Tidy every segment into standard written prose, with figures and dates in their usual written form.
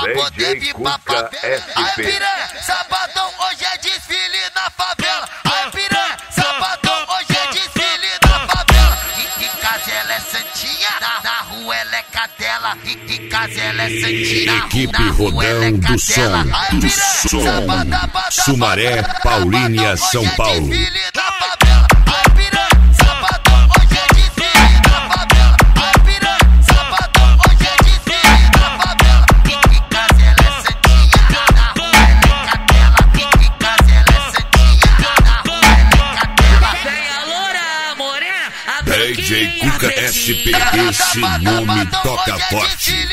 poder vir pra favela. Ai piranha, sabadão hoje é desfile na favela. Ai piranha, sabadão hoje é desfile na favela. Em casa ela é santinha, na rua ela é cadela. Em casa ela é santinha, Equipe Rodão do Som, Sumaré, Paulínia, São Paulo. DJ Cuca SP, esse nome toca forte.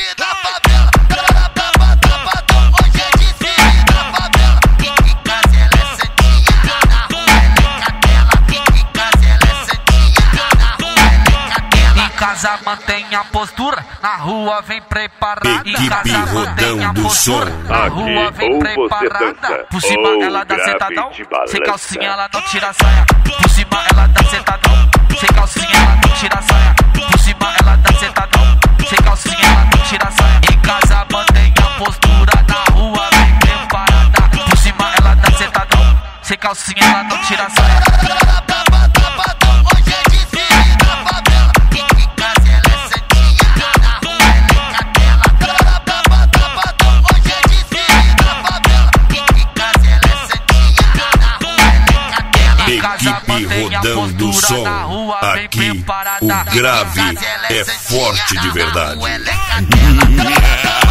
Em casa mantém a postura, na rua vem preparada. Equipe Rodão do Som, na rua vem preparada. Por cima ela dá sentadão, sem calcinha ela não tira a saia. Por cima ela dá sentadão, sem calcinha ela não tira a saia. Por cima ela dá sentadão, sem calcinha ela não tira a saia. Em casa mantém a postura, na rua vem preparada. Por cima ela dá sentadão, sem calcinha ela não tira a saia. Equipe Rodão do Som, aqui o grave é forte de verdade.